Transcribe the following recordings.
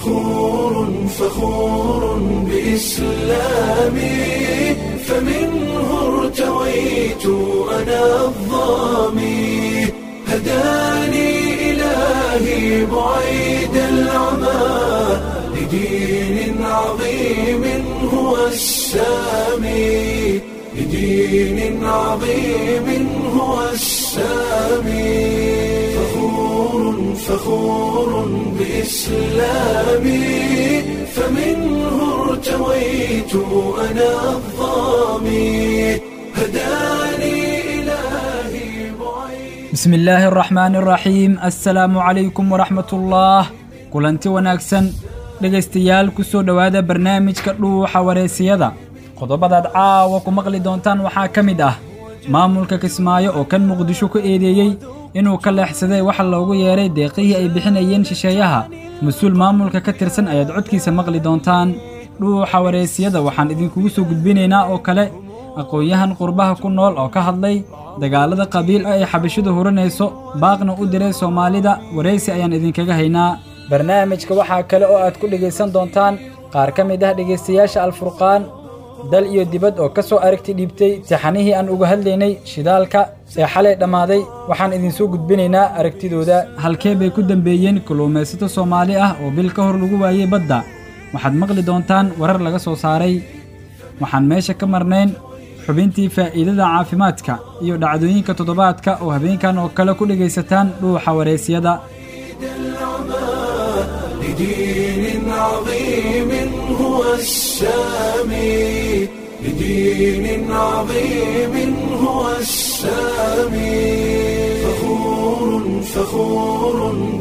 فخور بإسلامي فمنه ارتويت أنا الظامي هداني إلهي بعيد العمى لدين عظيم هو السامي لدين عظيم هو السامي فخور بإسلامي فمنه ارتويت أنا الظامي هداني إلهي بعيد. بسم الله الرحمن الرحيم. السلام عليكم ورحمة الله. kulanti wanaagsan dhageystayaal ku soo dhawaada barnaamijka dhuuxa wareysiyada. qodobadaad caawa ku maqli doontaan waxaa ka mid ah maamulka Kismaayo oo kan Muqdisho ku eedeeyay inuu ka leexsaday waxa loogu yeeray deeqihii ay bixinayeen shisheeyaha. mas'uul maamulka ka tirsan ayaad codkiisa maqli doontaan. dhuuxa wareysiyada waxaan idinkugu soo gudbinaynaa oo kale aqoonyahan qurbaha ku nool oo ka hadlay dagaalada qabiil ay xabashidu hurinayso baaqna u diray Soomaalida. wareysi ayaan idinkaga haynaa. barnaamijka waxaa kale oo aad ku dhageysan doontaan qaar ka mid ah dhageystayaasha Al-Furqaan dal iyo dibad oo ka soo aragti dhibtay taxanihii aan uga hadlaynay shidaalka ee xalay dhamaaday. waxaan idin soo gudbinaynaa aragtidooda. halkee bay ku dambeeyeen kalluumaysato Soomaali ah oo bil ka hor lagu waayay badda. waxaad maqli doontaan warar laga soo saaray. waxaan meesha ka marnayn xubintii faa'iidada caafimaadka iyo dhacdooyinka toddobaadka oo habeenkan oo kale ku dhageysataan dhuuxa wareysiyada. لدين عظيم هو السامي لدين عظيم هو السامي فخور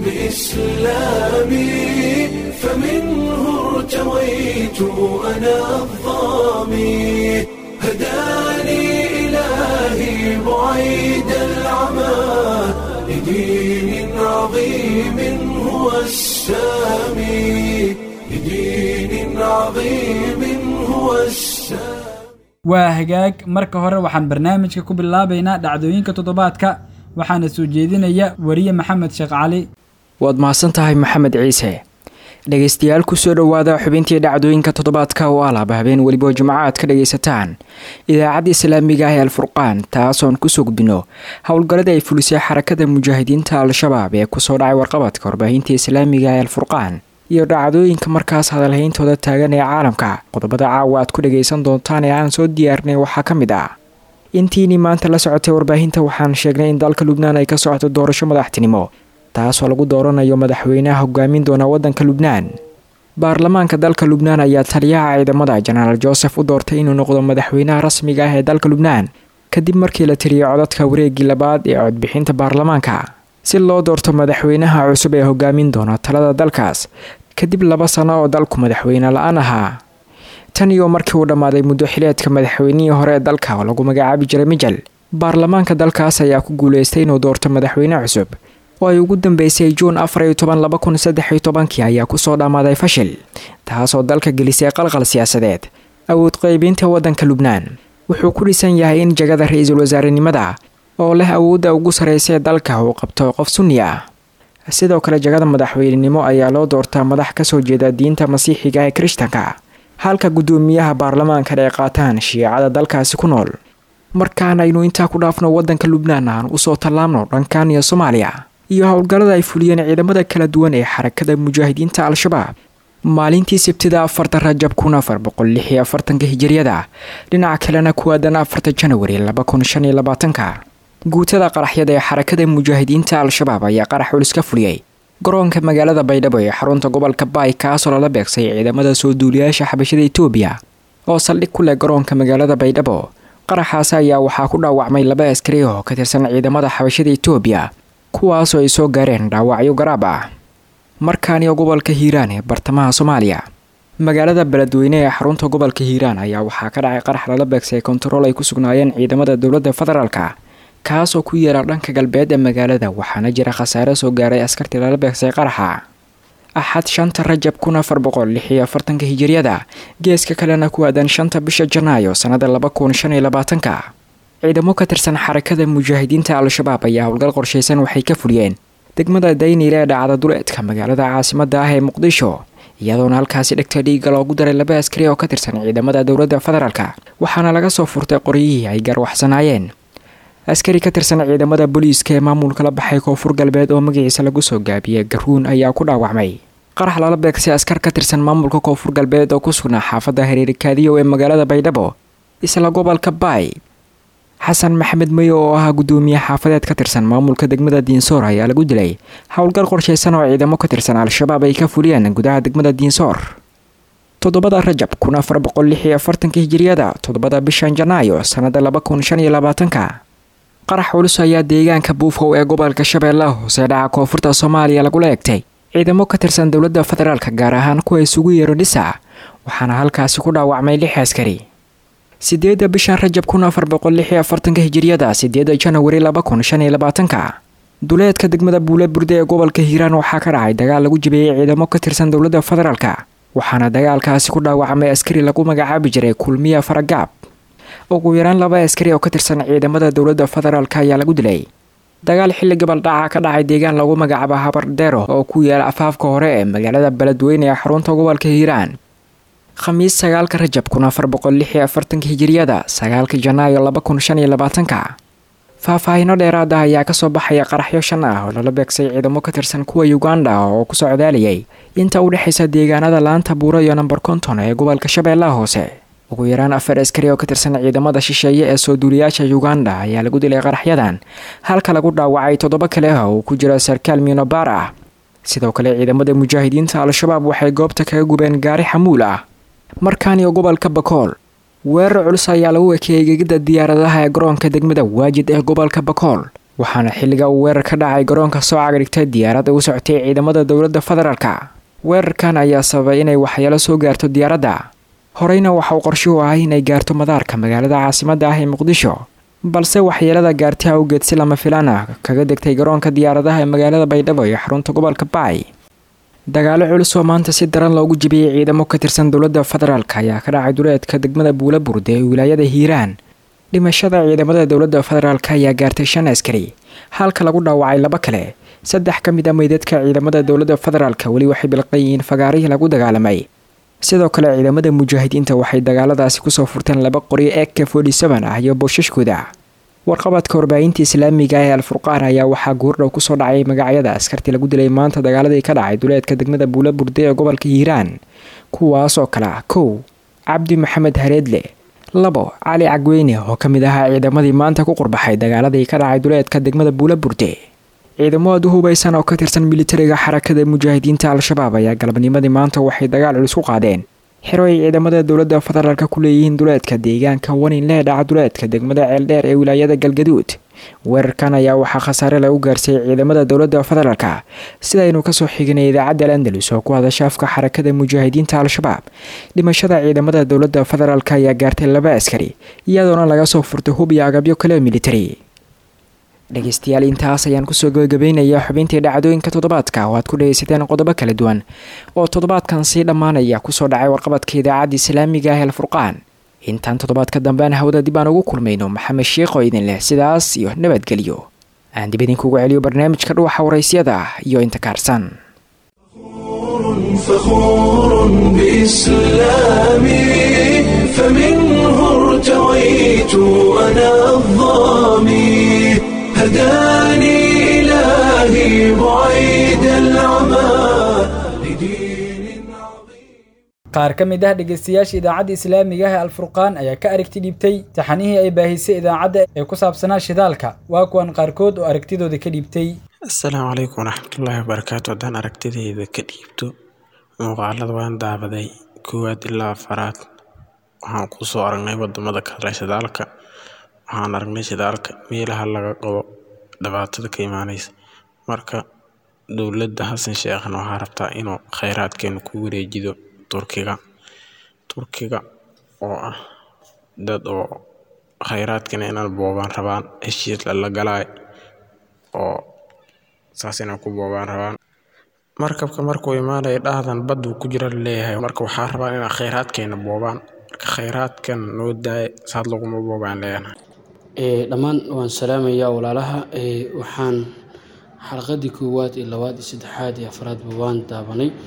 بإسلامي فمنه ارتويت أنا الظامي هداني إلهي بعيد العمى لدين عظيم هو السامي لدين عظيم هو السامي. waa hagaag marka hore waxaan barnaamijka ku bilaabaynaa dhacdooyinka toddobaadka waxaana soo jeedinaya wariye Maxamed Sheekh Cali. waad mahadsantahay Maxamed Ciise. dhageystayaal ku soo dhawaada xubintii dhacdooyinka toddobaadka oo alaaba habeen waliba Jimcaha aad ka dhageysataan idaacadda Islaamiga ah ee Al-Furqaan taasoon ku soo gudbino howlgallada ay fulisay xarakada mujaahidiinta Al-Shabaab ee ku soo dhacay warqabadka warbaahinta Islaamiga ah ee Al-Furqaan iyo dhacdooyinka markaas hadalhayntooda taagan ee caalamka. qodobada caawa aad ku dhageysan doontaan ee aan soo diyaarnay waxaa ka mid ah intiini maanta la socotay warbaahinta waxaan sheegnay in dalka Lubnaan ay ka socoto doorasho madaxtinimo taasoo lagu dooranayo madaxweynaha hogaamin doona waddanka Lubnaan. baarlamaanka dalka Lubnaan ayaa taliyaha ciidamada General Joseph u doortay inuu noqdo madaxweynaha rasmiga ah ee dalka Lubnaan kadib markii la tiriyay codadka wareegii labaad ee codbixinta baarlamaanka si loo doorto madaxweynaha cusub ee hogaamin doona talada dalkaas kadib 2 sano oo dalku madaxweyne la'aan ahaa. tan iyo markii uu dhamaaday muddo xileedka madaxweynihii hore ee dalka oo lagu magacaabi jiray Mijal, baarlamaanka dalkaas ayaa ku guuleystay inuu doorto madaxweyne cusub oo ay ugu dambeysay June 14, 2013 ayaa ku soo dhamaaday fashil taasoo dalka gelisay qalqal siyaasadeed. awood qaybinta waddanka Lubnaan wuxuu ku dhisan yahay in jagada ra'iisul wasaarenimada oo leh awoodda ugu sareysa ee dalka uu qabto qof Sunni ah. sidoo kale jagada madaxweynenimo ayaa loo doortaa madax ka soo jeeda diinta Masiixiga ee Kirishtaanka halka gudoomiyaha baarlamaanka ay qaataan Shiicada dalkaasi ku nool. markaan aynu intaa ku dhaafno waddanka Lubnaan aan u soo tallaabno dhankan iyo Soomaaliya iyo howlgallada ay fuliyeen ciidamada kala duwan ee xarakada mujaahidiinta Al-Shabaab maalintii Sabtida 4 Rajab 1446 Hijriyada dhinaca kalena ku aadan 4 January 2025 guutada qaraxyada ee xarakada mujaahidiinta Al-Shabaab ayaa qarax culus ka fuliyay garoonka magaalada Baydhabo ee xarunta gobolka Baay kaasoo la beegsay ciidamada soo duuliyaasha xabashada Itoobiya oo saldhig ku leh garoonka magaalada Baydhabo. qaraxaas ayaa waxaa ku dhaawacmay 2 askari oo ka tirsan ciidamada xabashada Itoobiya kuwaasoo ay soo gaareen dhaawacyo garaab ah. markaan iyo gobolka Hiiraan ee bartamaha Soomaaliya magaalada Beledweyne ee xarunta gobolka Hiiraan ayaa waxaa ka dhacay qarax la beegsay kontarool ay ku sugnaayeen ciidamada dawladda federaalka kaasoo ku yeera dhanka galbeed ee magaalada waxaana jira khasaare soo gaaray askartii la beegsay qaraxa. axad 5 Rajab 1446 Hijriyada geeska kalena ku aadan 5 bisha Janaayo sanada 2025 ciidamo ka tirsan xarakada mujaahidiinta Al-Shabaab ayaa howlgal qorsheysan waxay ka fuliyeen degmada Daynile ee dhacda duleedka magaalada caasimadda ah ee Muqdisho iyadoona halkaasi dhegta dhiiga loogu daray 2 askari oo ka tirsan ciidamada dowladda federaalka waxaana laga soo furtay qoryihii ay garwaxsanaayeen. askari ka tirsan ciidamada booliiska ee maamulka la baxay Koonfur Galbeed oo magaciisa lagu soo gaabiyay Garuun ayaa ku dhaawacmay qarax lala beegsay askar ka tirsan maamulka Koonfur Galbeed oo ku sugnaa xaafadda Hareerikaadiyo ee magaalada Baydhabo isla gobolka Baay. xasan maxamed mayo oo ah gudoomiye xaafadeed ka tirsan maamulka degmada Diinsoor ayaa lagu dilay howlgal qorsheysan oo ciidamo ka tirsan Al-Shabaab ay ka fuliyeen gudaha degmada Diinsoor 7 Rajab 1446 Hijriyada 7 bishan Janaayo sanada 2025 qarax culus ayaa deegaanka Buufow ee gobolka Shabeellaha Hoose dhaca koonfurta Soomaaliya lagu leegtay ciidamo ka tirsan dowladda federaalka gaar ahaan kuwa isugu yeero dhisa waxaana halkaasi ku dhaawacmay 6 askari. 8 bishan Rajab 1446 Hijriyada 8 Janaayo 2025 duleedka degmada Buule Burde ee gobolka Hiiraan waxaa ka dhacay dagaal lagu jabiyay ciidamo ka tirsan dowladda federaalka waxaana dagaalkaasi ku dhaawacmay askari lagu magacaabi jiray Kulmiya Faragaab. ugu yaraan 2 askari oo ka tirsan ciidamada dowladda federaalka ayaa lagu dilay dagaal xilli gobol dhaca ka dhacay deegaan lagu magacaabo Habardeero oo ku yaala afaafka hore ee magaalada Beledweyne ee xarunta gobolka Hiiraan. khamiis 9 Rajab 1446 Hijriyada 9 Janaayo 2025 faahfaahinno dheeraad ah ayaa ka soo baxaya qaraxyo 5 ah oo lala beegsay ciidamo ka tirsan kuwa Uganda oo ku socdaaliyay inta u dhaxaysa deegaanada Laanta Buuro iyo Nambar 50 ee gobolka Shabeellaha Hoose. ugu yaraan 4 askari oo ka tirsan ciidamada shisheeye ee soo duuliyaasha Uganda ayaa lagu dilay qaraxyadan halka lagu dhaawacay 7 kale oo ku jira sarkaal Minobar ah. sidoo kale ciidamada mujaahidiinta Al-Shabaab waxay goobta kaga gubeen gaari xamuul ah. markaani gobolka Bakool weerar culus ayaa lagu ekeeyay gegida diyaaradaha ee garoonka degmada Waajid ee gobolka Bakool waxaana xilliga uu weerar ka dhacay garoonka soo cagarigtay diyaarad u socotay ciidamada dowladda federaalka. weerarkan ayaa sababay inay waxyeelo soo gaarto diyaaradda. horeyna waxa uu qorshuhu ahaa inay gaarto madaarka magaalada caasimadda ah ee Muqdisho balse waxyeelada gaartay awgeed si lama filaan ah kaga degtay garoonka diyaaradaha ee magaalada Baydhabo ee xarunta gobolka Baay. dagaalo culus oo maanta si daran loogu jabiyay ciidamo ka tirsan dowladda federaalka ayaa ka dhacay duleedka degmada Buule Burde ee wilaayada Hiiraan. dhimashada ciidamada dowladda federaalka ayaa gaartay 5 askari halka lagu dhaawacay 2 kale. 3 ka mid ah meydadka ciidamada dowladda federaalka wali waxay bilqayeen fagaarihii lagu dagaalamay. sidoo kale ciidamada mujaahidiinta waxay dagaaladaasi ku soo furteen 2 qori AK47 ah iyo boosashkooda. warqabadka warbaahinta islaamiga ee Al-Furqaan ayaa waxaa goordhow ku soo dhacay magacyada askartii lagu dilay maanta dagaaladii ka dhacay duleedka degmada Buule Burde ee gobolka Hiiraan kuwaas oo kala 1 Cabdi Maxamed Hareedle 2 Cali Cagweyne oo kamid ahaa ciidamadii maanta ku qurbaxay dagaaladii ka dhacay duleedka degmada Buule Burde. ciidamada hubaysan oo ka tirsan militariga xarakada mujaahidiinta Al-Shabaab ayaa galabnimadii maanta waxay dagaal culus ku qaadeen xirooy ciidamada dowladda federaalka ku leeyihiin duleedka deegaanka Waninle dhaca duleedka degmada Ceeldheer ee wilaayada Galgaduud. weerarkan ayaa waxaa khasaare lagu gaarsiiyay ciidamada dowladda federaalka sida aynu ka soo xignay idaacadda Al-Andalus oo ku hadasha afka xarakada mujaahidiinta Al-Shabaab. dhimashada ciidamada dowladda federaalka ayaa gaartay 2 askari iyadoona laga soo furtay hub iyo agabyo kale militari. dhageystayaal intaas ayaan ku soo gabagabeynayaa xubintii dhacdooyinka toddobaadka oo aad ku dhageysateen qodobo kala duwan oo toddobaadkan sii dhamaanaya ku soo dhacay warqabadka idaacadda islaamiga ah ee Al-Furqaan. intaan toddobaadka dambe aan hawada dib aan ugu kulmayno Maxamed Sheekh oo idin leh sidaas iyo nabadgelyo. aan dib idinkugu celiyo barnaamijka dhuuxa waraysyada iyo inta kaarsan. فخور بإسلامي فمنه ارتويت أنا الضامي هداني إلهي بعيد العمى لدين عظيم. qaar ka mid ah dhageystayaasha idaacadda islaamiga ah Al-Furqaan ayaa ka aragti dhibtay taxanihii ay baahisay idaacadda ee ku saabsanaa shidaalka. waa kuwan qaarkood oo aragtidooda ka dhibtay. Assalaamu calaykum waraxmatullaahi wabarakaatu. haddaan aragtidayda ka dhiibto muuqaalada waan daabaday 1 ilaa 4 waxaan ku soo aragnay wadamada kale shidaalka. waxaan aragnay shidaalka meelaha laga qodo dhibaatada ka imaanaysa. marka dowladda Xasan Sheekhna waxaa rabtaa inuu kheyraadkeena ku wareejiyo Turkiga oo ah dad oo kheyraadkeena inay boobaan rabaan heshiis la galay oo saasina ku boobaan rabaan. markabka markuu imaanay dhahdan bad uu ku jira leeyahay marka waxaa rabaan inay kheyraadkeena boobaan. marka kheyraadkan noo daay saad laguma boobaan leeyahay. dhammaan waan salaamayaa walaalaha. waxaan xalqadii 1 iyo 2 iyo 3 iyo 4 waan daabanay.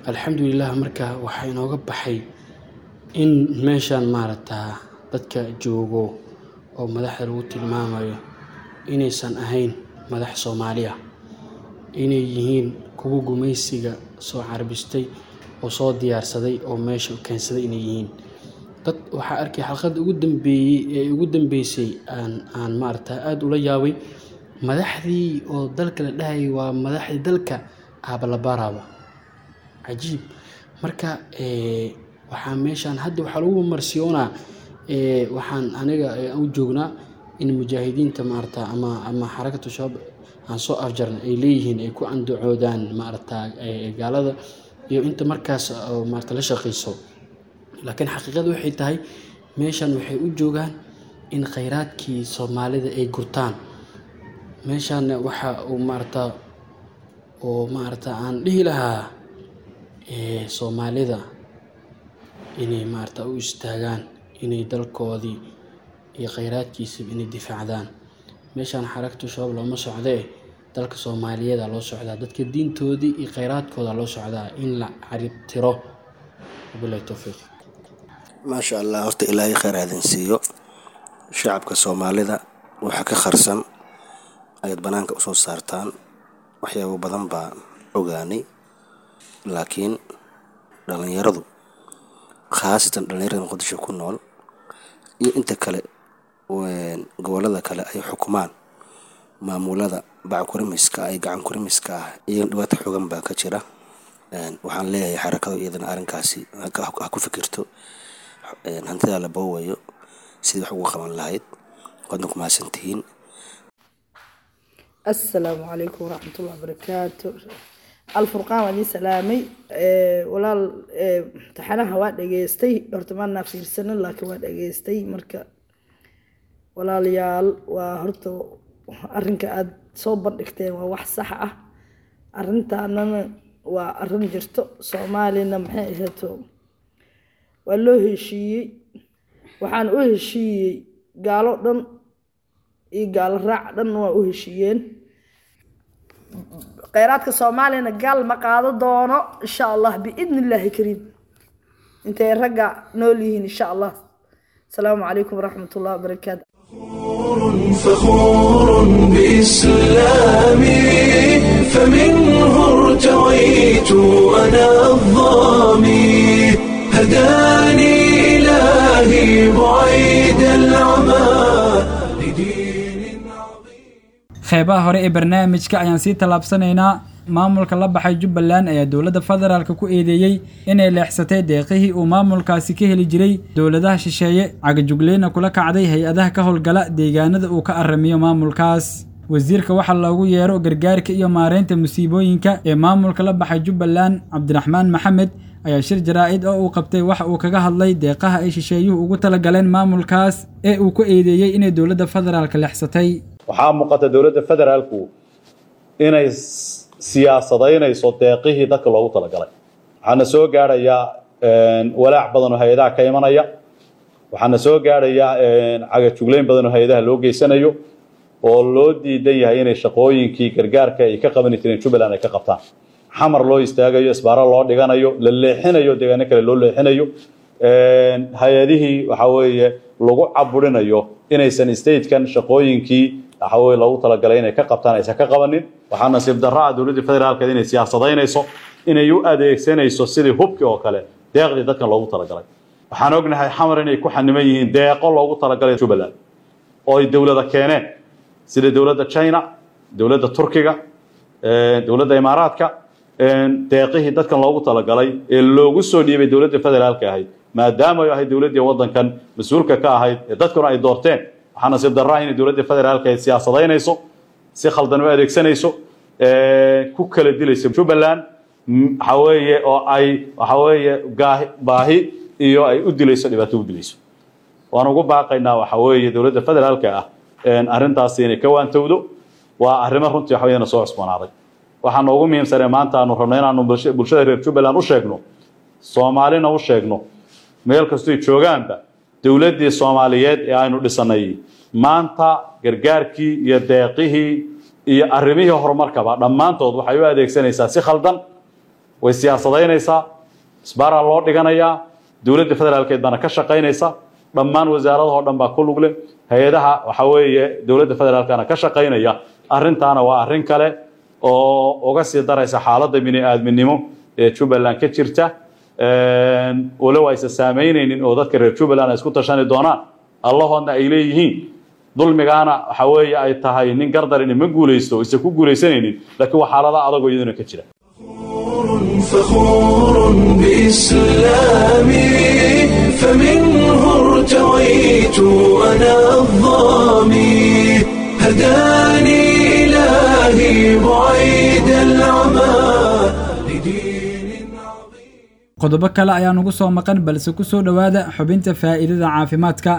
alxamdulilah marka waxaa inooga baxay in meeshaan maaragtaa dadka joogo oo madaxda lagu tilmaamayo inaysan ahayn madax Soomaaliya, inay yihiin kuwa gumaysiga soo carbistay oo soo diyaarsaday oo meesha keensaday inay yihiin dad. waxaa arkay xalqad ugu dambeysay aan maaragtaa aad ula yaabay madaxdii oo dalka la dhahay waa madaxdii dalka aabalabaaraaba cajiib. marka waxaa meeshaan hadda waxaa lagu marsiyoonaa waxaan aniga u joognaa in mujaahidiinta maaragtaa ama xarakatu shabaab aan soo afjarna ay leeyihiin ay ku andacoodaan maaragtaa gaalada iyo inta markaas maaragtaa la shaqeyso. laakiin xaqiiqadu waxay tahay meeshan waxay u joogaan in khayraadkii Soomaalida ay gurtaan. meeshan waxa uu maaragtaa aan dhihi lahaa Soomaalida inay maaragtaa u istaagaan inay dalkoodii iyo khayraadkiisa inay difaacdaan. meeshan xarakatu shabaab looma socdee dalka Soomaaliyeed loo socdaa, dadka diintoodii iyo khayraadkooda loo socdaa in la carib tiro. wabillahi tawfiiq. ما شاء الله horta ilaahay khayr hadin siiyo shacabka Soomaalida waxa ka kharsan ayad banaanka u soo saartaan waxyaabo badan baa ogaanay laakiin dhalinyaradu khaasatan dhalinyarada Muqdisho ku nool iyo inta kale gobolada kale ay xukumaan maamulada backurimiska ay gacan kurimiska iyo dhibaato xooggan baa ka jira. waxaan leeyahay xarakadu iyadana arrinkaasi ha ku fikirto hantida la boowayo sidii wax ugu qaban lahayd. waadna ku mahadsantihiin. assalaamu calaykum waraxmatullahi wabarakaatu. alfurqaan waan idin salaamay. walaal taxanaha waa dhageystay horta maana fiirsanin laakiin waa dhageystay. marka walaalayaal waa horta arrinka aad soo bandhigteen waa wax sax ah. arrintaanana waa arrin jirto Soomaalina maxay ahaato waa loo heshiiyey. waxaan u heshiiyey gaalo dhan iyo gaalo raac dhan waa u heshiiyeen. khayraadka Soomaalina gaal ma qaado doono insha Allah biidnillaahi kariim intay ragga nool yihiin insha Allah. السلام عليكم ورحمة الله وبركاته. فخور بإسلامي فمنه ارتويت أنا الظامي هداني إلهي بعيد العمى لدين عظيم. qeybaha hore ee barnaamijka ayaan sii tallaabsanaynaa. maamulka la baxay Jubbaland ayaa dowladda federaalka ku eedeeyay inay leexsatay deeqihii uu maamulkaasi ka heli jiray dowladaha shisheeye cagajugleena kula kacday hay-adaha ka howlgala deegaanada uu ka aramiyo maamulkaas. wasiirka waxa loogu yeero gargaarka iyo maareynta musiibooyinka ee maamulka la baxay Jubbaland Cabdiraxmaan Maxamed ayaa shir jaraa'id oo uu qabtay waxa uu kaga hadlay deeqaha ay shisheeyuhu ugu talagaleen maamulkaas ee uu ku eedeeyay inay dowladda federaalka leexsatay. waxaa muuqata dowladda federaalku inay siyaasadeynayso deeqihii dadka loogu talagalay. waxaana soo gaaraya walaac badan oo hay'adaha ka imanaya. waxaana soo gaaraya cagajugleyn badan oo hay'adaha loo geysanayo oo loo diidan yahay inay shaqooyinkii gargaarka ay ka qaban jireen Jubbaland ay ka qabtaan. xamar loo istaagayo, isbaaro loo dhiganayo, la leexinayo, deegaano kale loo leexinayo. hay'adihii waxa weeye lagu caburinayo inaysan state-kan shaqooyinkii waxa weeye loogu talagalay inay ka qabtaan aysan ka qabanin. waxaa nasiib darro ah dowladda federaalka inay siyaasadeynayso, inay u adeegsanayso sidii hubkii oo kale deeqdii dadkan loogu talagalay. waxaan ognahay xamar inay ku xaniman yihiin deeqo loogu talagalay Jubbaland oo ay dowladda keeneen sida dowladda China, dowladda Turkiga, dowladda Imaaraadka. deeqihii dadkan loogu talagalay ee loogu soo dhiibay dowladda federaalka ahayd maadaama ay ahayd dowladdii waddankan mas'uulka ka ahayd ee dadkuna ay doorteen. waxaa nasiib darro ah inay dowladda federaalka ay siyaasadeynayso, si khaldan u adeegsanayso, ku kala dilayso Jubbaland waxa weeye oo ay waxa weeye baahi iyo ay u dilayso dhibaato u dilayso. waan ugu baaqaynaa waxa weeye dowladda federaalka ah arrintaasi inay ka waantowdo. waa arrimo runtii waxa weeyna soo cusboonaaday. waxaan ugu muhiimsan maanta aanu rabnay inaanu bulshada reer Jubbaland u sheegno, Soomaalina u sheegno, meel kastoo ay joogaanba dowladdii Soomaaliyeed ee aynu dhisanay maanta gargaarkii iyo deeqihii iyo arrimihii horumarkaba dhammaantood waxay u adeegsanaysaa si khaldan. way siyaasadeynaysaa isbaaraa loo dhiganayaa dowladda federaalkeed baana ka shaqaynaysa dhammaan wasaaradaha oo dhan baa ku lug leh hay-adaha waxa weeye dowladda federaalkana ka shaqaynaya arrintaana waa arrin kale oo uga sii daraysa xaaladda bini'aadminimo ee Jubbaland ka jirta walow aysan saameynaynin oo dadka reer Jubbaland ay isku tashani doonaan allahoodna ay leeyihiin dulmigaana waxa weeye ay tahay nin gardar in ma guuleysto isa ku guuleysanaynin laakiin waa xaalada adag oo iyaduna ka jira فخور بإسلامي فمنه ارتويت أنا الظامي هداني إلهي بعيد العمى لدين عظيم. qodobo kale ayaan ugu soo maqan balse ku soo dhawaada xubinta faa'iidada caafimaadka.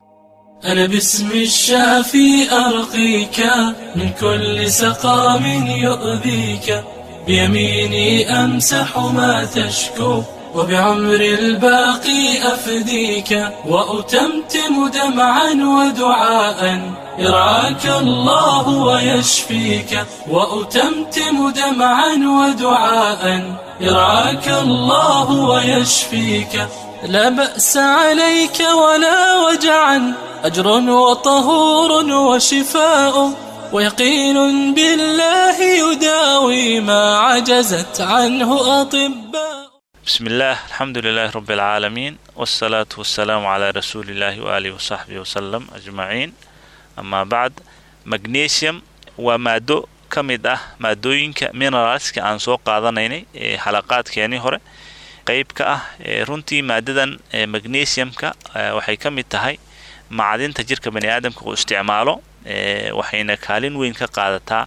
أنا باسم الشافي أرقيك من كل سقام يؤذيك بيميني أمسح ما تشكو وبعمر الباقي أفديك وأتمتم دمعا ودعاء يرعاك الله ويشفيك وأتمتم دمعا ودعاء يرعاك الله ويشفيك لا بأس عليك ولا وجعا أجر وطهور وشفاء ويقين بالله يداوي ما عجزت عنه أطباء. بسم الله الحمد لله رب العالمين والصلاة والسلام على رسول الله وآله وصحبه وسلم أجمعين. أما بعد مغنيسيوم ومادو كميدة مادوينك مينرالسك عن سوق قادنيني حلقات كياني هوري قيبك runtii maadadan magnesiumka waxay ka mid tahay macdinta jirka bani aadamka uu isticmaalo waxayna kaalin weyn ka qaadataa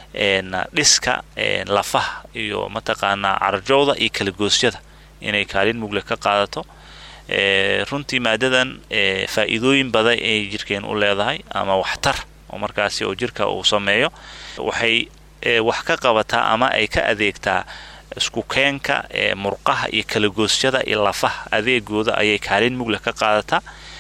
dhiska lafaha iyo mataqaanaa carjowda iyo kala goosyada inay kaalin mugle ka qaadato runtii maadadan faa'iidooyin badan ay jirkeen u leedahay ama waxtar oo markaasi oo jirka uu sameeyo waxay wax ka qabataa ama ay ka adeegtaa isku keenka murqaha iyo kala goosyada iyo lafaha adeegooda ayay kaalin mugle ka qaadataa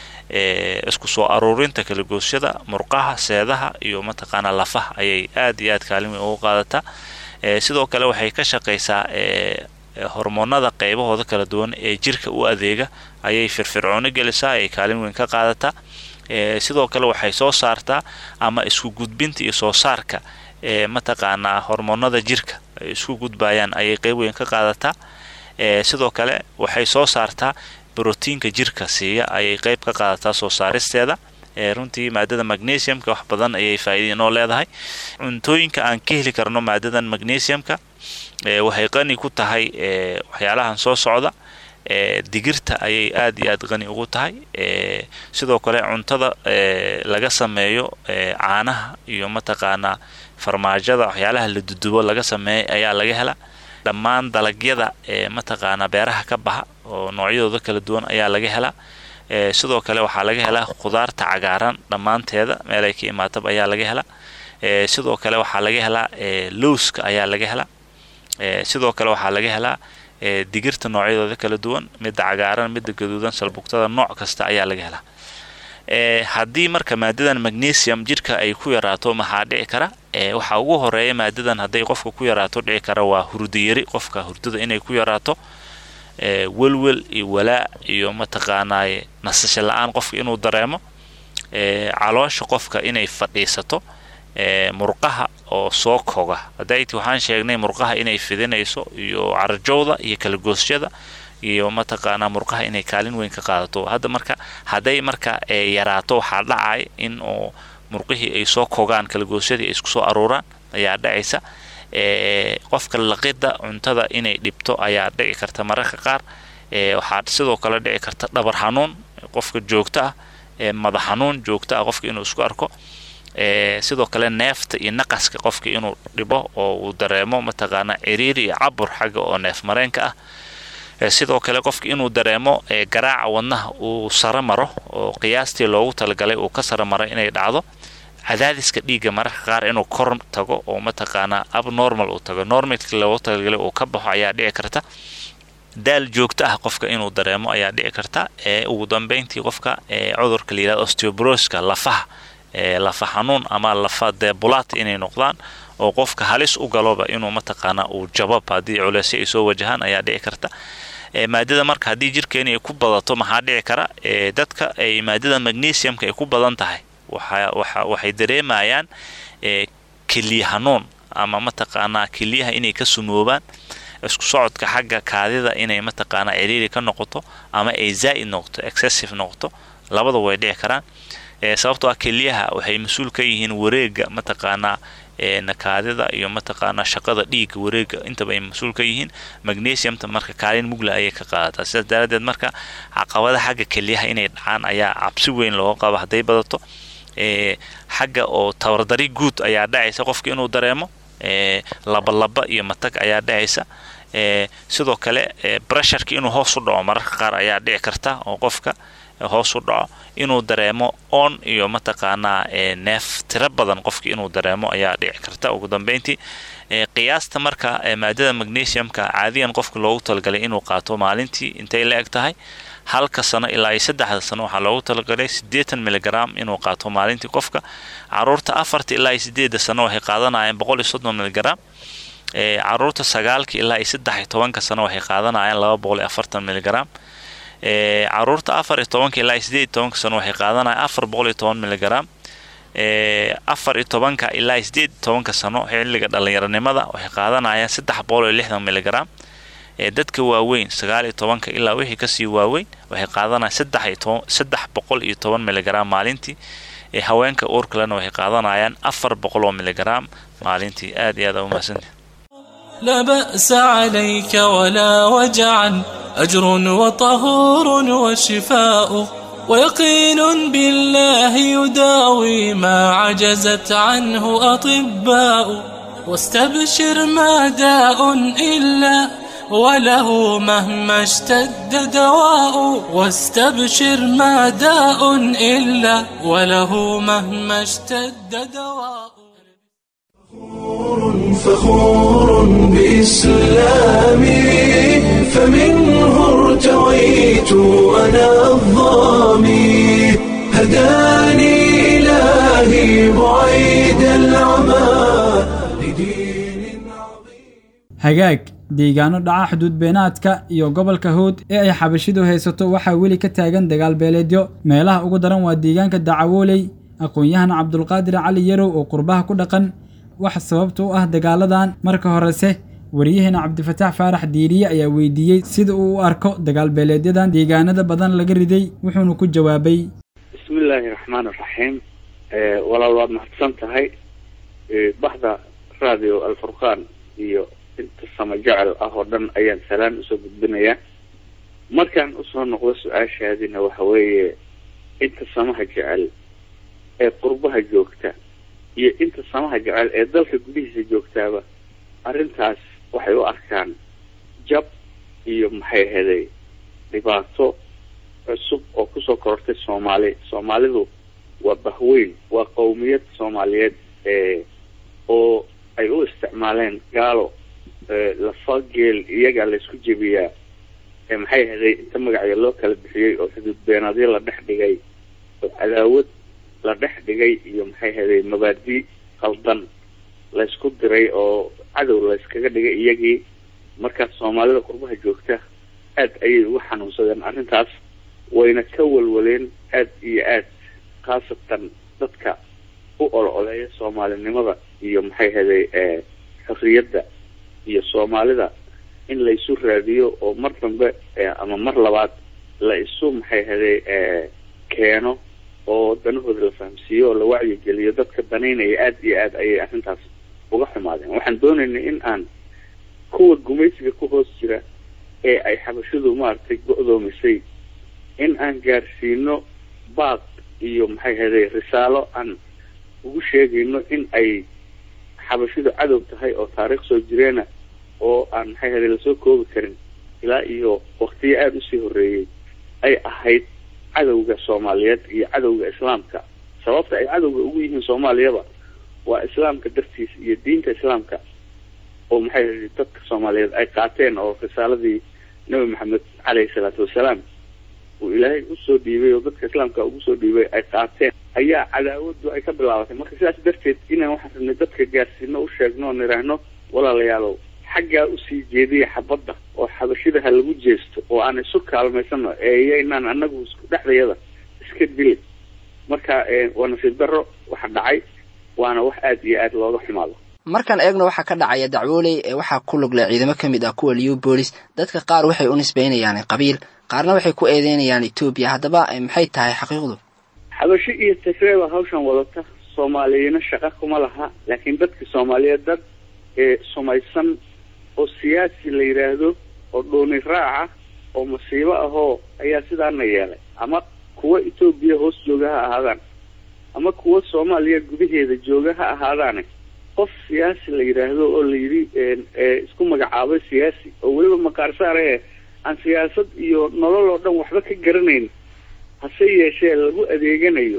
isku soo aruurinta kala goosyada murqaha seedaha iyo mataqaanaa lafaha ayay aad iyo aad kaalin weyn uga qaadataa sidoo kale waxay ka shaqaysaa hormoonada qaybahooda kala duwan ee jirka u adeega ayay firfircooni gelisaa ay kaalin weyn ka qaadataa sidoo kale waxay soo saartaa ama isku gudbinta iyo soo saarka mataqaanaa hormoonada jirka ay isku gudbayaan ayay qayb weyn ka qaadataa sidoo kale waxay soo saartaa borotiinka jirka siiya ayay qayb ka qaadataa soo saaristeeda runtii maadada magnesiumka wax badan ayay faa'iido inoo leedahay cuntooyinka aan ka heli karno maadadan magnesiumka waxay qani ku tahay waxyaalahan soo socda digirta ayay aad iyo aad qani ugu tahay sidoo kale cuntada laga sameeyo caanaha iyo mataqaanaa farmaajada waxyaalaha la dudubo laga sameeyay ayaa laga helaa dhammaan dalagyada mataqaanaa beeraha ka baxa oo noocyadooda kala duwan ayaa laga helaa sidoo kale waxaa laga helaa khudaarta cagaaran dhammaanteeda meel ay ka imaataba ayaa laga helaa sidoo kale waxaa laga helaa lowska ayaa laga helaa sidoo kale waxaa laga helaa digirta noocyadooda kala duwan midda cagaaran midda gaduudan salbugtada nooc kasta ayaa laga helaa haddii marka maadadan magnesium jirka ay ku yaraato maxaa dhici kara waxaa ugu horeeya maadadan hadday qofka ku yaraato dhici kara waa hurdayari qofka hurdada inay ku yaraato welwel iyo walaa iyo mataqaanaaye nasasho la-aan qofka inuu dareemo caloosha qofka inay fadhiisato murqaha oo soo koga hadayti waxaan sheegnay murqaha inay fidinayso iyo carjowda iyo kala goosyada iyo mataqaanaa murqaha inay kaalin weyn ka qaadato hadda marka hadday marka yaraato waxaa dhacay in oo murqihii ay soo kogaan kala goosyadii ay isku soo aruuraan ayaa dhacaysa qofka laqida cuntada inay dhibto ayaa dhici karta mararka qaar waxaa sidoo kale dhici karta dhabar xanuun qofka joogta ah madax xanuun joogta ah qofka inuu isku arko sidoo kale neefta iyo naqaska qofka inuu dhibo oo uu dareemo mataqaanaa ciriiri iyo cabur xagga oo neef mareenka ah sidoo kale qofka inuu dareemo garaaca wadnaha uu sare maro oo qiyaastii loogu talagalay uu ka sare maro inay dhacdo cadaadiska dhiigga mararka qaar inuu kor tago oo mataqaanaa abnormal uu tago normalkii loogu talagalay uu ka baxo ayaa dhici karta daal joogto ah qofka inuu dareemo ayaa dhici karta ugu dambeyntii qofka cudurka la yidhahdo osteoporoska lafaha lafa xanuun ama lafa deebulaat inay noqdaan oo qofka halis u galoba inuu mataqaana uu jabab haddii culeysyo ay soo wajahaan ayaa dhici karta. maadada marka haddii jirkeena ay ku badato maxaa dhici kara dadka ay maadada magnesiumka ay ku badan tahay waxay dareemayaan keliya hanuun ama mataqaana keliyaha inay ka sumoobaan, isku socodka xagga kaadida inay mataqaana ciriiri ka noqoto ama ay zaa'id noqoto excessive noqoto, labada way dhici karaan. sababtoo ah keliyaha waxay mas'uul ka yihiin wareega mataqaana kaadida iyo mataqaana shaqada dhiigga wareega intaba ay mas'uul ka yihiin. magnesiumta marka kaalin mugla ayay ka qaadataa, sidaas daraadeed marka caqabadaha xagga keliyaha inay dhacaan ayaa cabsi weyn looga qaba hadday badato. xagga oo tawardari guud ayaa dhacaysa qofka inuu dareemo laba iyo matag ayaa dhacaysa. sidoo kale pressureka inuu hoos u dhaco mararka qaar ayaa dhici karta oo qofka hoos u dhaco, inuu dareemo on iyo mataqaana neef tiro badan qofka inuu dareemo ayaa dhici karta. ugu dambeyntii qiyaasta marka maadada magnesiumka caadiyan qofka loogu talagalay inuu qaato maalintii intay la eg tahay, halka sano ilaa 3 sano waxaa loogu talagalay 80 miligram inuu qaato maalintii qofka. caruurta 4 ilaa 8 sano waxay qaadanayaan 130 miligram. caruurta 9 ilaa 13 sano waxay qaadanayaan 240 miligram. caruurta 14 ilaa 18 sano waxay qaadanayaan 410 miligram. 14 ilaa 18 sano xilliga dhalinyaranimada waxay qaadanayaan 360 miligram. dadka waaweyn 19 ilaa wixii ka sii waaweyn waxay qaadanayaan 310 miligram maalintii. haweenka uurka lana waxay qaadanayaan 400 miligram maalintii. aad iyo aad u mahadsantahay. لا بأس عليك ولا وجعا أجر وطهور وشفاء ويقين بالله يداوي ما عجزت عنه أطباء واستبشر ما داء إلا وله مهما اشتد دواء واستبشر ما داء إلا وله مهما اشتد دواء. فخور بإسلامي فمنه ارتويت أنا الضامي هداني إلهي بعيد العمى لدين عظيم. hagaag deegaano dhaca xuduud beenaadka iyo gobolka Hood ee ay xabashidu haysato waxaa weli ka taagan dagaal beeleedyo. meelaha ugu daran waa deegaanka Dacawooley. aqoon-yahan Cabdulqaadir Cali Yarow oo qurbaha ku dhaqan waxa sababta u ah dagaaladan. marka horese wariyahana Cabdifataax Faarax Diiriye ayaa weydiiyay sida uu u arko dagaal beeleedyadan deegaanada badan laga riday, wuxuuna ku jawaabay: bismillaahi raxmaani raxiim. walaal waad mahadsan tahay. baxda radio Al-Furqaan iyo inta sama jecel ah oo dhan ayaan salaan usoo gudbinayaa. markaan usoo noqdo su-aashaadina waxa weeye inta samaha jecel ee qurbaha joogta iyo inta samaha jecel ee dalka gudihiisa joogtaaba arrintaas waxay u arkaan jab iyo maxay ahaday dhibaato cusub oo kusoo korortay Soomaalidu waa bahweyn, waa qowmiyad Soomaaliyeed oo ay u isticmaaleen gaalo lafageel iyaga la isku jebiyaa maxay ahaday inta magacyo loo kala bixiyay oo xuduud beenaadyo la dhex dhigay oo cadaawad la dhex dhigay iyo maxay ahaday mabaadi qaldan la isku diray oo cadow la iskaga dhigay iyagii. markaas Soomaalida qurbaha joogta aad ayay ugu xanuunsadeen arrintaas, wayna ka walwaleen aad iyo aad, khaasatan dadka u ololeeya Soomaalinimada iyo maxay ahaday xorriyadda iyo Soomaalida in la isu raadiyo oo mar dambe ama mar labaad la isu maxay ahaday keeno oo danahooda la fahamsiiyo oo la wacyi geliyo dadka danaynaya. aad iyo aad ayay arrintaas uga xumaadeen. waxaan doonaynaa in aan kuwa gumaysiga ku hoos jira ee ay xabashidu maaragtay go'doomisay in aan gaarsiino baaq iyo maxay ahaday risaalo aan ugu sheegayno in ay xabashidu cadow tahay oo taariikh soo jireena oo aan maxay ahaday lasoo koobi karin ilaa iyo waqtiyo aada usii horreeyey ay ahayd cadowga Soomaaliyeed iyo cadowga Islaamka. sababta ay cadowga ugu yihiin Soomaaliyaba waa Islaamka dartiisa iyo diinta Islaamka oo maxay ahayd dadka Soomaaliyeed ay qaateen oo risaaladii Nabi Maxamed calayhi salaatu wasalaam uu Ilaahay u soo dhiibay oo dadka Islaamka ugu soo dhiibay ay qaateen ayaa cadaawadu ay ka bilaabatay. Marka sidaas darteed inaan waxaan rabnay dadka gaarsiino u sheegno oo niraahno walaalayaalow xaggaa usii jeediya xabadda oo xabashida ha lagu jeesto oo aan isu kaalmaysano eeyaynaan annagu isku dhexdayada iska dilin. Marka waa nasiib darro waxa dhacay waana wax aad iyo aad looga xumaado. markaan eegno waxa ka dhacaya Dacwooley waxa ku lug leh ciidamo kamid ah kuwa Liu Police. dadka qaar waxay u nisbeynayaan qabiil, qaarna waxay ku eedeynayaan Ethiopia. haddaba maxay tahay xaqiiqdu? xabashi iyo Tigreeba hawshan wadata Soomaaliyana shaqo kuma laha, laakiin dadka Soomaaliyeed dad sumaysan oo siyaasi la yiraahdo oo dooni raaca oo masiibo ah oo ayaa sidaana yeelay. Ama kuwa Ethiopia hoos jooga ha ahaadaan ama kuwa Soomaaliya gudaheeda jooga ha ahaadaan, qof siyaasi la yiraahdo oo la yiri isku magacaabay siyaasi oo waliba maqaar saaraya aan siyaasad iyo nolol oo dhan waxba ka garanayn, hase yeeshee lagu adeeganayo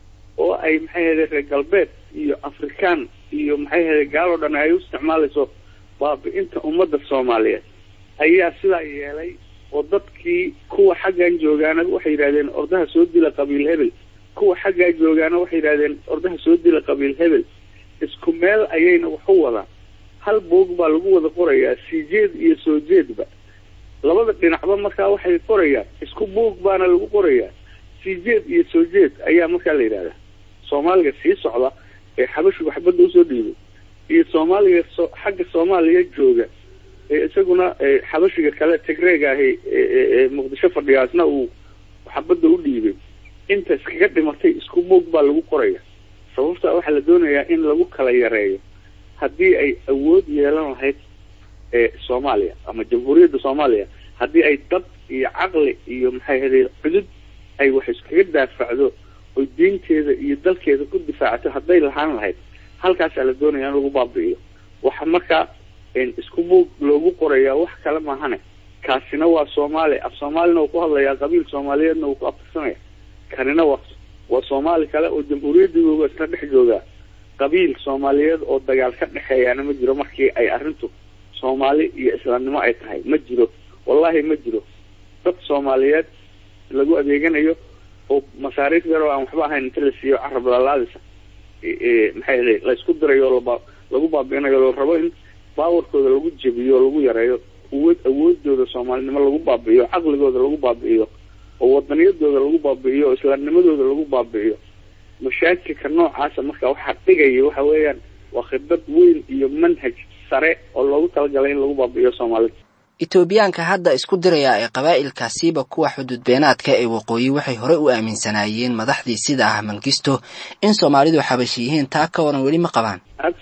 oo ay maxay reer galbeed iyo Afrikaan iyo maxay gaalo dhan ay u isticmaalayso baabi'inta ummadda Soomaaliyeed ayaa sidaa yeelay. oo dadkii kuwa xaggan joogaana waxay yiraahdeen ordaha soo dila qabiil hebel, kuwa xagga joogaana waxay yiraahdeen ordaha soo dila qabiil hebel. isku meel ayayna wax u wada hal boog baa lagu wada qorayaa siijeed iyo soo jeedba. labada dhinacba markaa waxay qorayaan isku boog baana lagu qorayaa siijeed iyo soo jeed ayaa markaa la yiraahdaa. Soomaaliga sii socda ee xabashu waxbada u soo dhiibay iyo Soomaaliga xagga Soomaaliya jooga isaguna xabashiga kale Tigreega ah Muqdisho fadhiyaasna uu waxbada u dhiibay. inta iskaga dhimatay isku boog baa lagu qorayaa. sababta waxa la doonayaa in lagu kala yareeyo haddii ay awood yeelan lahayd Soomaaliya ama Jamhuuriyadda Soomaaliya, haddii ay dad iyo caqli iyo maxay ahayd cudud ay wax iskaga daafacdo oo diinteeda iyo dalkeeda ku difaacato hadday lahaan lahayd, halkaas la doonayaa in lagu baabi'iyo. waxa markaa isku boog loogu qorayaa wax kale maahane. kaasina waa Soomaali, af Soomaalina uu ku hadlayaa, qabiil Soomaaliyeedna uu ku aftirsanaya. kanina waa Soomaali kale oo jamhuuriyadda isla dhex jooga. qabiil Soomaaliyeed oo dagaal ka dhaxeeyana ma jiro markii ay arrintu Soomaali iyo Islaamnimo ay tahay. ma jiro, wallahi ma jiro. dad Soomaaliyeed lagu adeeganayo oo masaariif yar oo aan waxba ahayn inta la siiyo carab lalaadisa maxay la isku dirayo lagu baabi'inayo loo rabo in baawarkooda lagu jabiyo lagu yareeyo awoodooda Soomaalinimo lagu baabi'iyo, caqligooda lagu baabi'iyo oo wadaniyadooda lagu baabi'iyo oo islaamnimadooda lagu baabi'iyo. mashaakilka noocaas marka waxa dhigaya waxa weeyaan waa khibrad weyn iyo manhaj sare oo loogu talagalay in lagu baabi'iyo Soomaalida. Etoobiyaanka hadda isku diraya ee qabaa'ilkaasiba kuwa xuduud beenaadka ee waqooyi waxay hore u aaminsanaayeen madaxdii sida ah Mangisto in Soomaalidu xabashi yihiin. taa ka waran weli ma qabaan?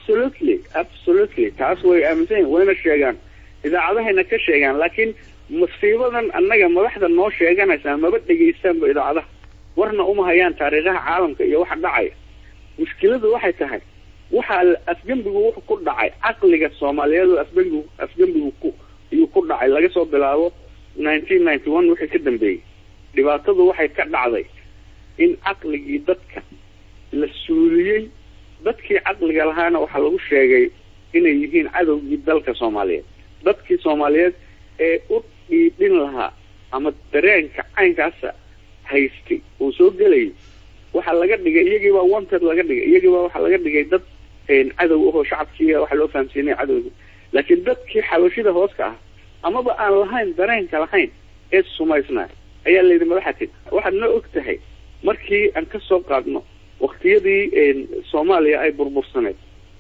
Absolutely taas way aaminsan wayna sheegaan, idaacadahayna ka sheegaan, laakiin musiibadan annaga madaxda noo sheeganaysa maba dhageystaanba idaacadaha, warna uma hayaan taariikhaha caalamka iyo waxa dhacaya. mushkiladu waxay tahay waxa afgembigu wuxuu ku dhacay caqliga Soomaaliyeed oo afgembigu ku dhacay laga soo bilaabo 1991 wixii ka dambeeyay. dhibaatadu waxay ka dhacday in caqligii dadka la suuliyay. dadkii caqliga lahaana waxa lagu sheegay inay yihiin cadowgii dalka Soomaaliyeed. dadkii Soomaaliyeed ee u dhiibin lahaa ama dareenka caynkaas haystay oo soo galay waxa laga dhigay iyagii baa wanted laga dhigay, iyagii baa waxa laga dhigay dad cadow oo shacabkii waxa loo fahamsiinay cadowga. laakiin dadkii xabashida hooska ah amaba aan lahayn dareenka lahayn ee sumaysnaa ayaa la yidhi madaxatin. waxaad noo og tahay markii aan ka soo qaadno waqtiyadii Soomaaliya ay burbursaneed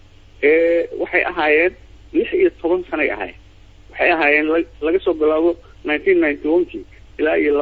waxay ahaayeen 16 sano ay ahaayeen. waxay ahaayeen laga soo bilaabo 1991 ilaa iyo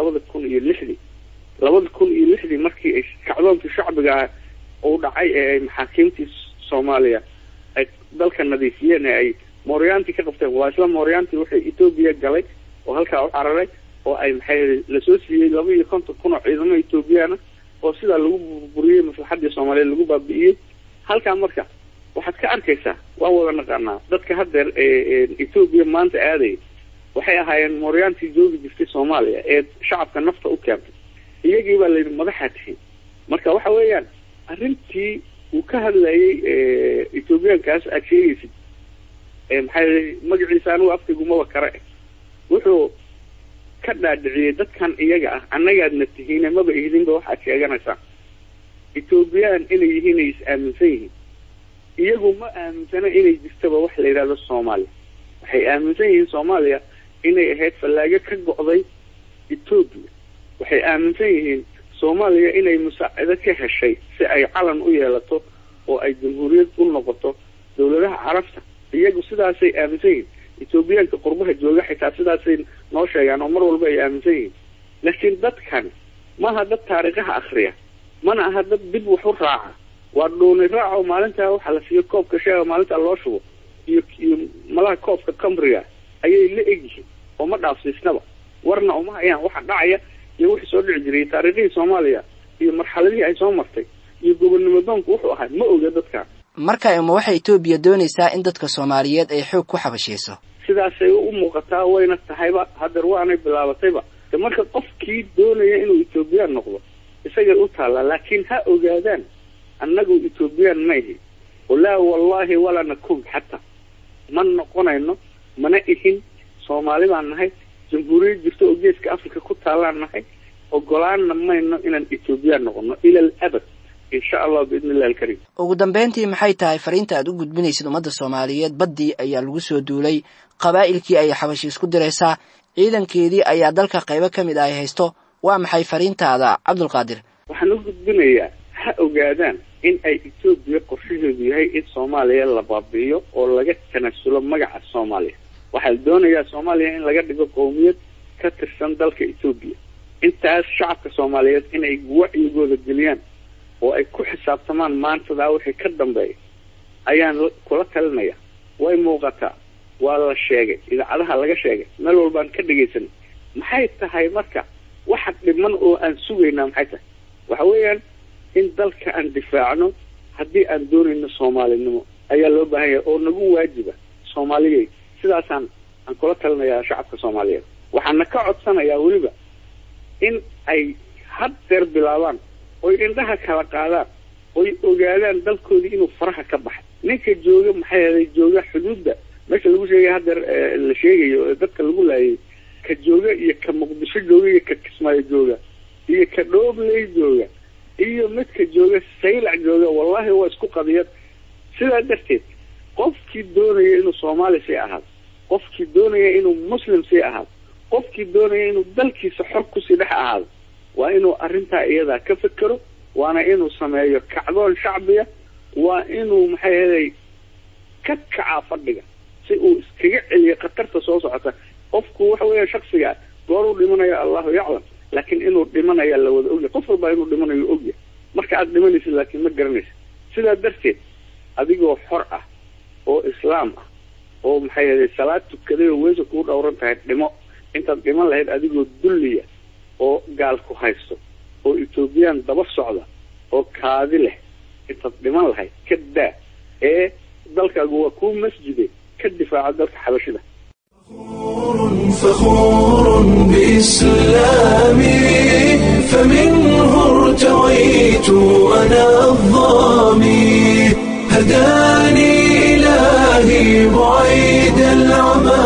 2006 markii ay kacdoonkii shacbiga oo dhacay ee maxaakiimtii Soomaaliya ay dalka nadiifiyeen ay Mooriyaanti ka qabteen. waa isla Mooriyaanti waxay Ethiopia galay oo halkaa u cararay oo ay maxay la soo siiyay 250 kun oo ciidamo Ethiopiana oo sida lagu burburiyay maslaxadii Soomaaliyeed lagu baabi'iyay. halkaa marka waxaad ka arkaysaa waa wada naqaanaa dadka hadda Ethiopia maanta aaday waxay ahaayeen Mooriyaanti joogi jirtay Soomaaliya ee shacabka nafta u keentay. iyagii baa la yidhi madaxa tihiin. marka waxa weeyaan arrintii uu ka hadlayay Ethiopiankaas aad sheegaysid maxay magaciisa anigu afkigumaba kare wuxuu ka dhaadhiciyay dadkan iyaga ah annagaadna tihiin maba idinba waxaad sheeganaysaa. etoobiyaan inay yihiin ay is-aaminsan yihiin iyagu ma aaminsana inay jirtaba wax la yidhahdo soomaaliya waxay aaminsan yihiin soomaaliya inay ahayd fallaago ka go'day etoobiya waxay aaminsan yihiin soomaaliya inay musaacido ka heshay si ay calan u yeelato oo ay jamhuuriyad u noqoto dowladaha carabta iyagu sidaasay aaminsan yihiin etoobiyaanka qurbaha jooga xitaa sidaasay noo sheegaan oo mar walba ay aaminsan yihiin laakiin dadkan maaha dad taariikhaha akhriya mana aha dad dib wax u raaca waa dhuuni raaca oo maalintaa waxa la siiyo koobka sheega maalintaa loo shubo iyo malaha koobka kambriga ayay la egyihiin oo ma dhaafsiisnaba warna uma hayaan waxa dhacaya iyo wixii soo dhici jiray taariikhii Soomaaliya iyo marxaladii ay soo martay iyo gobonnimo doonku wuxuu ahaa ma oga dadka marka uma waxa Itoobiya doonaysaa in dadka Soomaaliyeed ay xoog ku xabashayso sidaasay u muuqataa wayna tahayba hadda waanay bilaabatayba marka qofkii doonaya inuu Itoobiyaan noqdo isaga u taala laakiin ha ogaadaan annagu Itoobiyaan ma ihi wala wallahi wala nakun hatta man noqonayno mana ihin Soomaali baan nahay jamhuuriyad jirto oo geeska Afrika ku taalaan nahay ogolaanna mayno inaan Itoobiyaan noqono ila al-abad insha Allah biidnillah al-karim ugu dambeyntii maxay tahay fariinta aad u gudbinaysid ummadda Soomaaliyeed badii ayaa lagu soo duulay qabaa'ilkii ay xabashi isku diraysaa ciidankeedii ayaa dalka qaybo kamid ah haysto waa maxay fariintaada Cabdulqaadir waxaan u gudbinayaa ha ogaadaan in ay Itoobiya qorshaheedu yahay in Soomaaliya la baabi'iyo oo laga tanasulo magaca Soomaaliya waxaa la doonayaa Soomaaliya in laga dhigo qowmiyad ka tirsan dalka Itoobiya intaas shacabka Soomaaliyeed inay wacyigooda geliyaan oo ay ku xisaabtamaan maantada wixii ka dambeeya ayaan kula talinaya way muuqataa waa la sheegay idaacadaha laga sheegay meel walbaan ka dhageysan maxay tahay marka waxa dhiman oo aan sugaynaa maxay tahay waxa weeyaan in dalka aan difaacno haddii aan doonayno Soomaalinimo ayaa loo baahan yahay oo nagu waajiba Soomaaliyeed sidaasaan aan kula talinayaa shacabka Soomaaliyeed waxaan ka codsanayaa waliba in ay haddeer bilaabaan oo indhaha kala qaadaan oo ogaadaan dalkoodii inuu faraha ka baxay ninka jooga maxay ahayd jooga xuduudda meesha lagu sheegay haddeer la sheegayo dadka lagu laayay ka jooga iyo ka Muqdisho jooga iyo ka Kismaayo jooga iyo ka Dhobley jooga iyo midka jooga Saylac jooga wallahi waa isku qadiyad sidaa darteed qofkii doonaya inuu Soomaali si ahaado qofkii doonaya inuu Muslim si ahaado qofkii doonaya inuu dalkiisa xor ku sii dhex ahaado waa inuu arrintaa iyada ka fikiro waana inuu sameeyo kacdoon shacbiya waa inuu maxay ahayd ka kaca fadhiga si uu iskaga celiyo khatarta soo socota qofku waxa weeye shakhsiga goor uu dhimanayo Allahu yaclam laakiin inuu dhimanayo la wada ogyahay qof walba inuu dhimanayo ogyahay marka aad dhimanaysid laakiin ma garanaysid sidaa darteed adigoo xor ah oo islaam ah oo maxay ahayd salaad tukaday oo weeso ku dhowran tahay dhimo intaad dhiman lahayd adigoo dulliya oo gaal ku haysto oo Itoobiyaan daba socda oo kaadi leh intaad dhiman lahayd ka daa ee dalkaagu waa ku masjide ka difaaca dalka xabashida فخور بإسلامي فمنه ارتويت أنا الظامي هداني إلهي بعيد العمى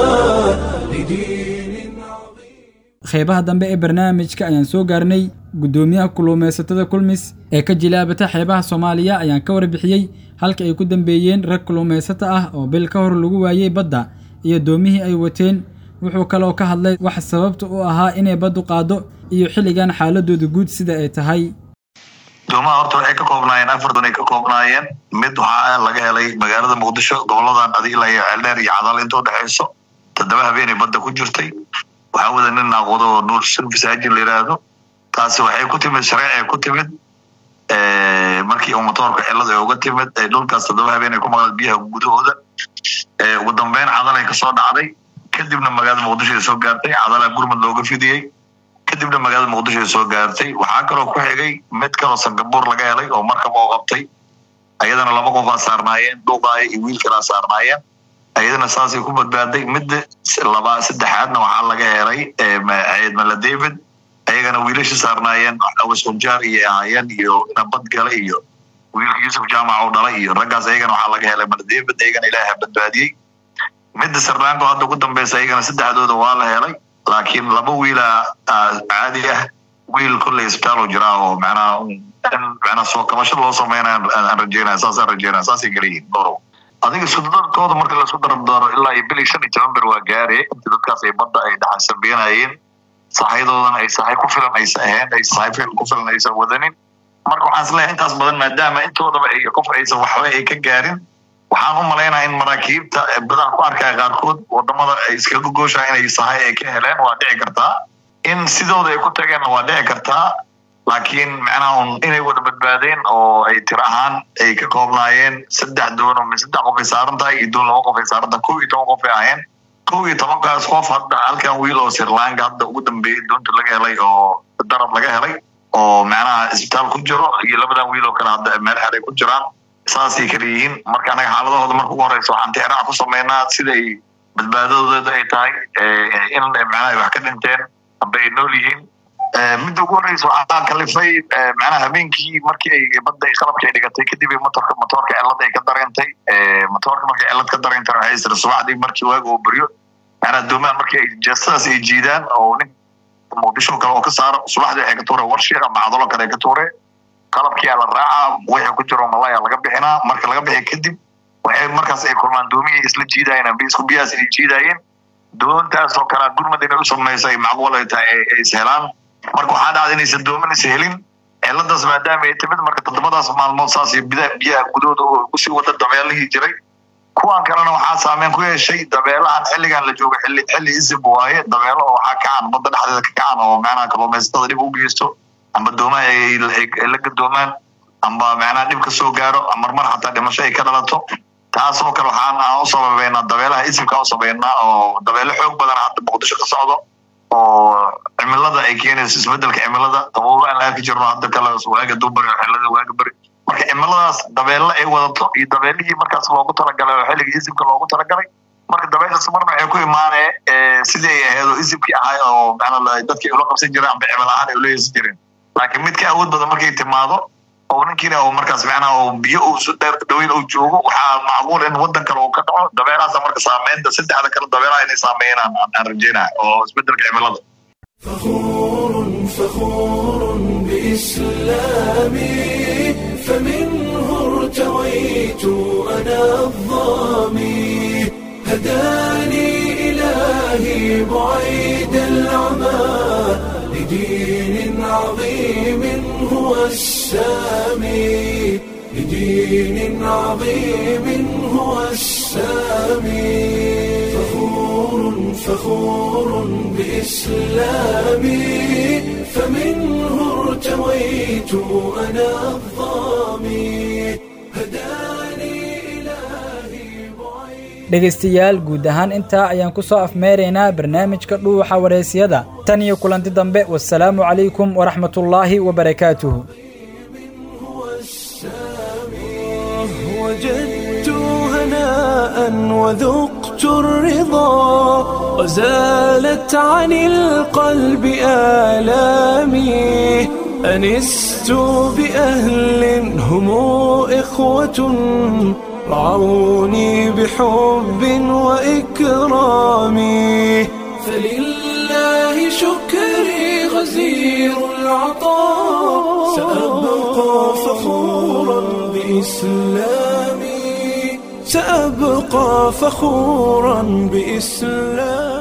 qeybaha dambe ee barnaamijka ayaan soo gaarnay gudoomiyaha kulumeysatada kulmis ee ka jilaabata xeebaha Soomaaliya ayaan ka warbixiyay halka ay ku dambeeyeen rag kulumeysato ah oo bil ka hor lagu waayay badda iyo doomihii ay wateen wuxuu kaloo ka hadlay wax sababta u ahaa inay baddu qaado iyo xilligan xaaladooda guud sida ay tahay doomaha horta waxay ka koobnaayeen 4 doon ay ka koobnaayeen mid waxa laga helay magaalada Muqdisho goboladan Adiila iyo Ceeldheer iyo Cadaal inta u dhaxayso 7 habeen badda ku jirtay waxaa wada nin aqodo Nuur Service Agent leeyahay taasi waxay ku timid sharci ku timid markii uu motorka cilada uga timid dhulkaas 7 habeen ku maqal biyaha gudahooda ugu dambeyn Cadaal ay ka soo dhacday kadibna magaalada Muqdisho soo gaartay Cadaal gurmad looga fidiyay kadibna magaalada Muqdisho soo gaartay waxaa kaloo ku xigay mid kale Singapore laga helay oo markaba oo qabtay ayadana 2 qof saarnaayeen duqaay iyo wiil kala saarnaayeen ayadana saasi ku badbaaday mid saddexaadna waxaa laga helay Ciid Mala David ayagana wiilasha saarnaayeen Awasonjar iyo Ayaan iyo nabad galay iyo wiilka Yusuf Jaamac oo dhalay iyo raggaas ayagana waxaa laga helay Mala David ayagana Ilaahay badbaadiyay mid sarnaanka hadda ugu dambeysay ayagana saddexdooda waa la helay laakiin 2 wiil caadi ah wiil kulley isbitaal jira oo macnaha soo kabasho loo sameynaa aan rajeynaa saasay geliyiin dhoro adiga sudadkooda marka la isku dardaro ilaa iyo bil 15 ber waa gaare inta dadkaas ay badda ay dhaxasanbeenayeen saxaydoodan ay saxay ku filan ay saxeen ay saxay ku filan ay wadanin marka waxaan isleeyahay intaas badan maadaama intoodaba ay qof aysan waxba ay ka gaarin waxaan u maleynayaa in maraakiibta badan ku arkay qaarkood wadamada ay iska gooshaa inay sahay ay ka heleen waa dhici kartaa in sidooda ay ku tageen waa dhici kartaa laakiin macnaha inay wada badbaadeen oo ay tir ahaan ay ka koobnaayeen 3 doon oo 3 qof ay saaran tahay iyo doon 2 qof ay saaran tahay 12 qof ay aheen 12 kaas qof hadda halkan wiil oo Sri Lanka hadda ugu dambeeyay doonta laga helay oo darab laga helay oo macnaha isbitaal ku jiro iyo labadan wiil oo kale hadda meel xaray ku jiraan saasay kaliyiin marka anaga xaaladooda markuu horeyso waxaan tixraac ku sameynaa siday badbaadadooda ay tahay in macnaha wax ka dhinteen amba ay nool yihiin mid ugu horeyso waxaan kalifay macnaha habeenkii markii ay badda ay qalabka ay dhigatay kadib motorka cilad ay ka dareentay motorka markii cilad ka dareentay waxay isla subaxdii markii waagu uu bariyo macnaha doomaha markii ay jeestaas ay jiidaan oo nin muqdisho kale oo ka saaro subaxdii ay ka tuureen warshiga macdalo kale ka tuureen qalabkii la raaca wixii ku jiro malaya laga bixinaa marka laga bixi kadib waxay markaas ay kulmaan doomiyay isla jiidayeen ama isku biyaas ay jiidayeen doontaas oo kala gurmad inay u sameysay macquul ay tahay ay ishelaan marka waxaa dhacday inaysan dooman is helin ciladaas maadaama ay timid marka todobadaas maalmood saas biyaha gudooda u sii wada dabeelihii jiray kuwan kalena waxaa saameyn ku yeeshay dabeelahan xilligan la joogo xilli isib waaye dabeelo oo waxaa kacan badda dhexdeeda ka kacan oo macnaha kalluumaysatada dhib u geysto amba doomaha ay la gadoomaan amba macnaha dhib ka soo gaaro mar xataa dhimasho ay ka dhalato taasoo kale waxaan u sababeynaa dabeelaha isibka u sababeynaa oo dabeelo xoog badan hadda Muqdisho ka socdo oo cimilada ay keenayso isbedelka cimilada qabowga aan la arki jirno hadda kale waaga dubar xillada waaga bari marka cimiladaas dabeelo ay wadato iyo dabeelihii markaas loogu talagalay oo xilliga isibka loogu talagalay marka dabeelahaas marna waxay ku imaanee sidii ay ahayd isibkii ahay oo macnaha dadkii ula qabsan jireen amba cimil ahaan ay ula yeesan jireen laakiin mid ka awood badan markay timaado oo ninkiina oo markaas macnaha oo biyo uu soo dhaweyn uu joogo waxaa macquul in wadan kale uu ka dhaco dabeelahaas marka saameynta saddexda kale dabeelaha inay saameeyaan aan rajeynaa oo isbedelka cimilada فخور بإسلامي فمنه ارتويت أنا الظامي هداني إلهي بعيد العمى لدين عظيم هو السامي لدين عظيم هو السامي فخور بإسلامي فمنه ارتويت أنا الظامي هداني إلهي dhegaystayaal guud ahaan intaa ayaan ku soo afmeeraynaa barnaamijka dhuuxa wareysiyada tan iyo kulanti dambe wassalaamu calaykum waraxmatullaahi wabarakaatuhu وجدت هناء وذقت الرضا وزالت عن القلب آلامي أنست بأهل هم إخوة رعوني بحب وإكرام فلله شكري غزير العطاء سأبقى فخورا بإسلامي سأبقى فخورا بإسلامي.